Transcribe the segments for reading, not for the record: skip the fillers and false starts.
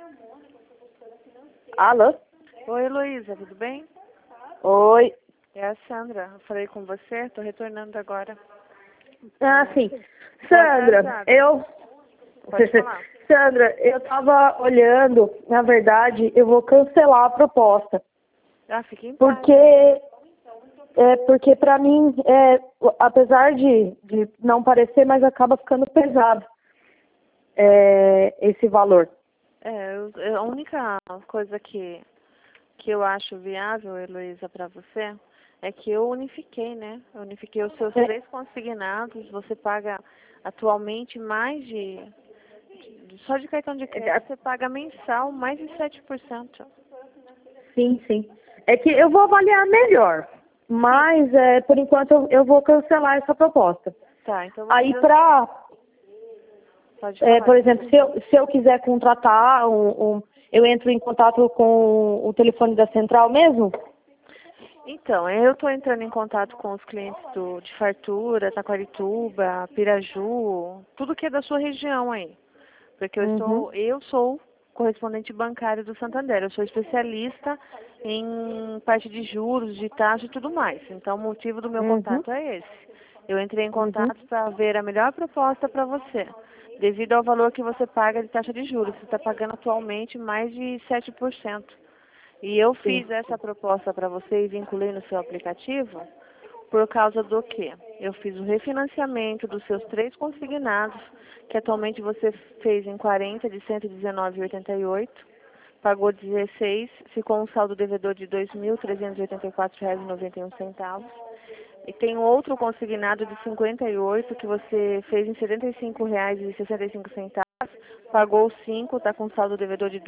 Alô? Oi, Heloísa, tudo bem? Oi. É a Sandra. Eu falei com você, tô retornando agora. Ah, sim. Tô Sandra, atrasada. eu... Pode falar. Sandra, eu tava olhando, na verdade, eu vou cancelar a proposta. Ah, fique em paz. Porque pra mim, apesar de não parecer, mas acaba ficando pesado esse valor. A única coisa que eu acho viável, Heloísa, para você, é que eu unifiquei, né? Eu unifiquei os seus 3 consignados. Você paga atualmente mais só de cartão de crédito, você paga mensal mais de 7%. Sim, sim. É que eu vou avaliar melhor, mas por enquanto eu vou cancelar essa proposta. Tá, então Aí Pode falar. por exemplo, se eu quiser contratar eu entro em contato com o telefone da central mesmo? Então, eu estou entrando em contato com os clientes de Fartura, Taquarituba, Piraju, tudo que é da sua região aí. Porque eu sou correspondente bancário do Santander. Eu sou especialista em parte de juros, de taxa e tudo mais. Então, o motivo do meu contato é esse. Eu entrei em contato para ver a melhor proposta para você, devido ao valor que você paga de taxa de juros. Você está pagando atualmente mais de 7%. E eu fiz essa proposta para você e vinculei no seu aplicativo por causa do quê? Eu fiz o refinanciamento dos seus 3 consignados, que atualmente você fez em 40 de R$ 119,88, pagou 16, ficou um saldo devedor de R$ 2.384,91. E tem um outro consignado de 58 que você fez em R$ 75,65, pagou 5, está com saldo devedor de R$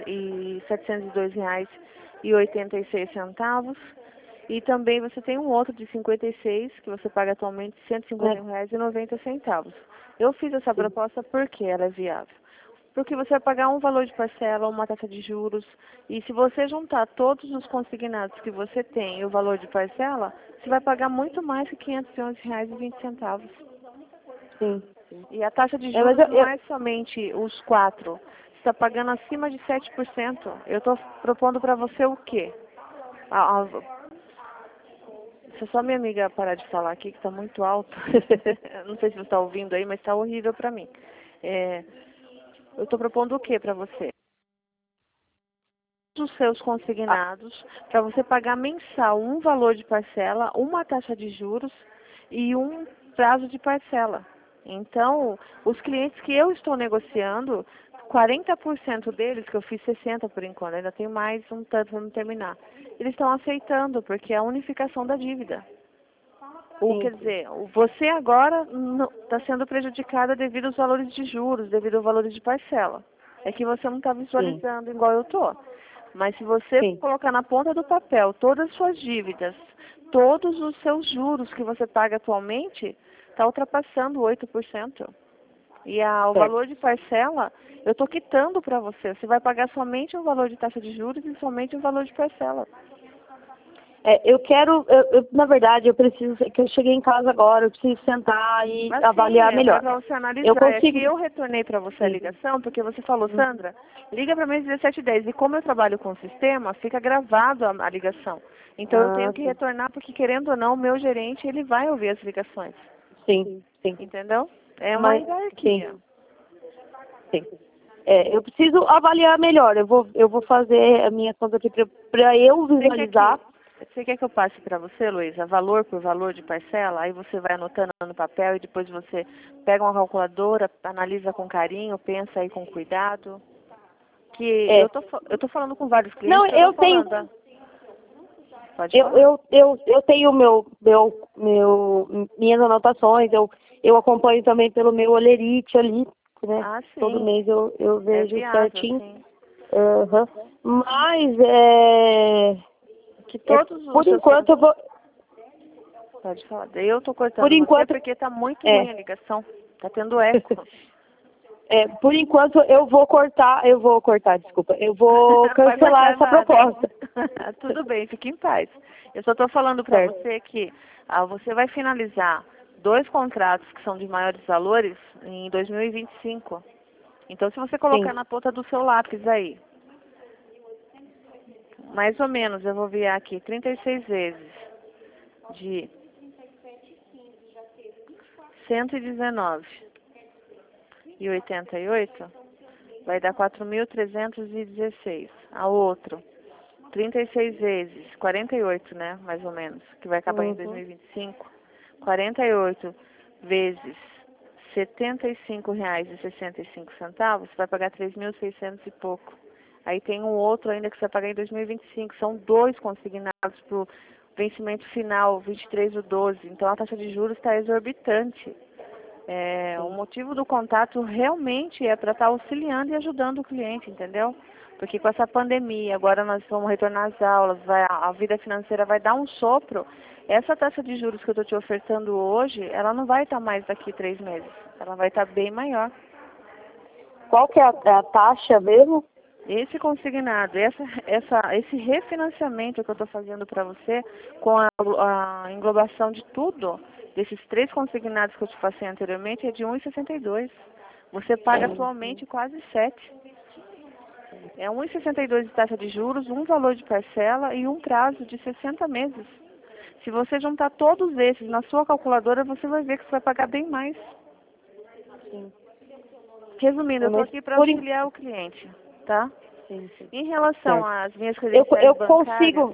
2.702,86. E também você tem um outro de 56, que você paga atualmente R$ 151,90. Eu fiz essa proposta porque ela é viável. Porque você vai pagar um valor de parcela, uma taxa de juros, e se você juntar todos os consignados que você tem e o valor de parcela, você vai pagar muito mais que R$ 511,20. Sim. E a taxa de juros não é somente os 4. Você está pagando acima de 7%. Eu estou propondo para você o quê? Se só minha amiga parar de falar aqui, que está muito alto. Não sei se você está ouvindo aí, mas está horrível para mim. Eu estou propondo o quê para você? Os seus consignados, para você pagar mensal um valor de parcela, uma taxa de juros e um prazo de parcela. Então, os clientes que eu estou negociando, 40% deles, que eu fiz 60% por enquanto, ainda tem mais um tanto para não terminar, eles estão aceitando, porque é a unificação da dívida. Quer dizer, você agora está sendo prejudicada devido aos valores de juros, devido aos valores de parcela. É que você não está visualizando igual eu estou. Mas se você colocar na ponta do papel todas as suas dívidas, todos os seus juros que você paga atualmente, está ultrapassando 8%. E o valor de parcela, eu estou quitando para você. Você vai pagar somente o valor de taxa de juros e somente o valor de parcela. Na verdade, eu preciso, que eu cheguei em casa agora, eu preciso sentar e avaliar melhor. Para você analisar, eu consigo... eu retornei para você a ligação, porque você falou, Sandra, liga para mim às 17h10. E como eu trabalho com o sistema, fica gravado a ligação. Então eu tenho que retornar, porque querendo ou não, o meu gerente, ele vai ouvir as ligações. Sim. Entendeu? É uma hierarquia. Sim. Eu preciso avaliar melhor. Eu vou fazer a minha conta aqui para eu visualizar. Você quer que eu passe para você, Luísa, valor por valor de parcela? Aí você vai anotando no papel e depois você pega uma calculadora, analisa com carinho, pensa aí com cuidado. Eu tô falando com vários clientes. Não, eu tenho. Pode falar. Eu tenho minhas anotações. Eu acompanho também pelo meu Olerite ali, né? Sim. Todo mês eu vejo certinho. Sim. Mas que todos os por enquanto eu vou. Pode falar. Eu tô cortando por enquanto, você porque tá muito ruim a ligação. Tá tendo eco. Por enquanto eu vou cortar, desculpa. Eu vou cancelar essa proposta. Tudo bem, fique em paz. Eu só tô falando para você que você vai finalizar 2 contratos que são de maiores valores em 2025. Então, se você colocar Sim. na ponta do seu lápis aí, mais ou menos, eu vou ver aqui, 36 vezes de 119,88 vai dar 4.316. A outro, 36 vezes, 48, né, mais ou menos, que vai acabar em Uhum. 2025. 48 vezes R$ 75,65, você vai pagar 3.600 e pouco. Aí tem um outro ainda que você vai pagar em 2025. São dois consignados para o vencimento final, 23/12. Então a taxa de juros está exorbitante. O motivo do contato realmente é para estar auxiliando e ajudando o cliente, entendeu? Porque com essa pandemia, agora nós vamos retornar às aulas, a vida financeira vai dar um sopro. Essa taxa de juros que eu estou te ofertando hoje, ela não vai estar mais daqui 3 meses. Ela vai estar bem maior. Qual que é a taxa mesmo? Esse consignado, esse refinanciamento que eu estou fazendo para você, com a englobação de tudo, desses 3 consignados que eu te passei anteriormente, é de 1,62. Você paga atualmente quase 7. É 1,62 de taxa de juros, um valor de parcela e um prazo de 60 meses. Se você juntar todos esses na sua calculadora, você vai ver que você vai pagar bem mais. Sim. Resumindo, eu estou Mas aqui para auxiliar o cliente, tá? Sim, sim. Em relação Certo. às minhas credenciais Eu bancárias,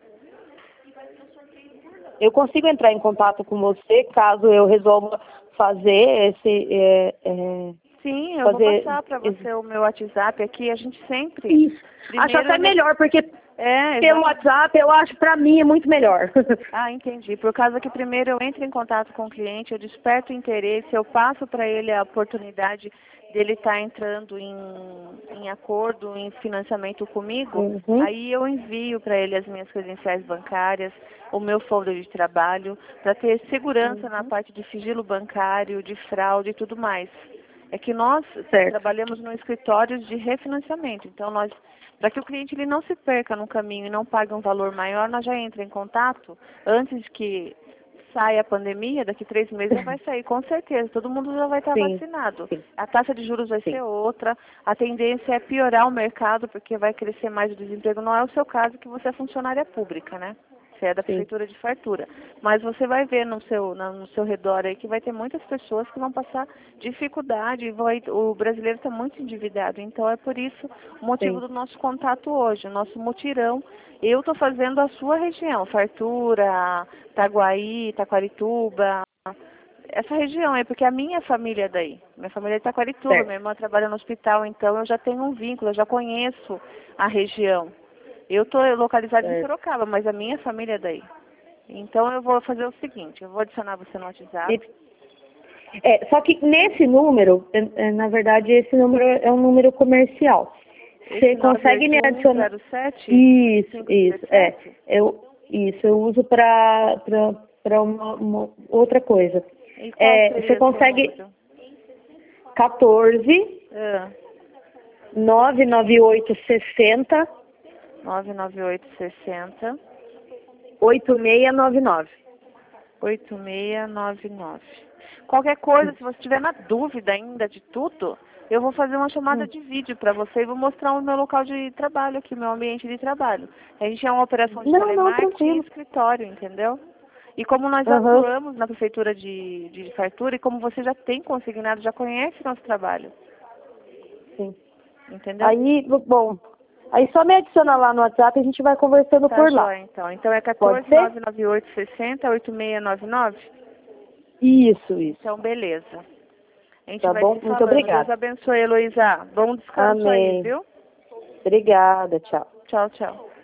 consigo entrar em contato com você caso eu resolva fazer sim, eu vou fazer passar para você o meu WhatsApp aqui. A gente sempre, isso. Acho primeiro, até melhor, porque pelo exatamente. WhatsApp eu acho pra mim é muito melhor. Ah, entendi. Por causa que primeiro eu entro em contato com o cliente, eu desperto o interesse, eu passo para ele a oportunidade dele estar entrando em acordo, em financiamento comigo, Uhum, aí eu envio para ele as minhas credenciais bancárias, o meu folder de trabalho, para ter segurança na uhum. parte de sigilo bancário, de fraude e tudo mais. É que nós Certo. trabalhamos no escritório de refinanciamento, então nós, para que o cliente ele não se perca no caminho e não pague um valor maior, nós já entra em contato antes que saia a pandemia, daqui 3 meses já vai sair, com certeza, todo mundo já vai estar Sim, vacinado. sim, A taxa de juros vai sim, ser outra, a tendência é piorar o mercado, porque vai crescer mais o desemprego. Não é o seu caso, que você é funcionária pública, né? Você é da sim, prefeitura de Fartura. Mas você vai ver no seu redor aí que vai ter muitas pessoas que vão passar dificuldade. O brasileiro está muito endividado. Então é por isso o motivo sim. do nosso contato hoje, o nosso mutirão. Eu estou fazendo a sua região, Fartura, Itaguaí, Taquarituba, essa região aí, porque a minha família é daí. Minha família é de Taquarituba, Certo, minha irmã trabalha no hospital, então eu já tenho um vínculo, eu já conheço a região. Eu estou localizada em certo. Sorocaba, mas a minha família é daí. Então eu vou fazer o seguinte, eu vou adicionar você no WhatsApp. Só que nesse número, na verdade, esse número é um número comercial. Você Esse consegue me adicionar? 98107 Isso, isso, 2517. eu uso para uma outra coisa. E qual Você seria o seu consegue número? 14 Ah, 99860 99860 8699. 8699. Qualquer coisa, se você tiver na dúvida ainda de tudo, eu vou fazer uma chamada de vídeo para você e vou mostrar o meu local de trabalho aqui, o meu ambiente de trabalho. A gente é uma operação de Não, telemarketing e tranquilo. escritório, entendeu? E como nós Aham, atuamos na prefeitura de Fartura e como você já tem consignado, já conhece nosso trabalho, sim. entendeu? Aí, bom, aí só me adiciona lá no WhatsApp e a gente vai conversando Tá por lá. joia, então. Então é Pode 14 ser? 998 60 8699? Isso. Então, beleza. A gente Tá vai bom? se Muito falando. Deus obrigada. abençoe, Heloísa. Bom descanso aí, Amém. viu? Obrigada, tchau. Tchau, tchau.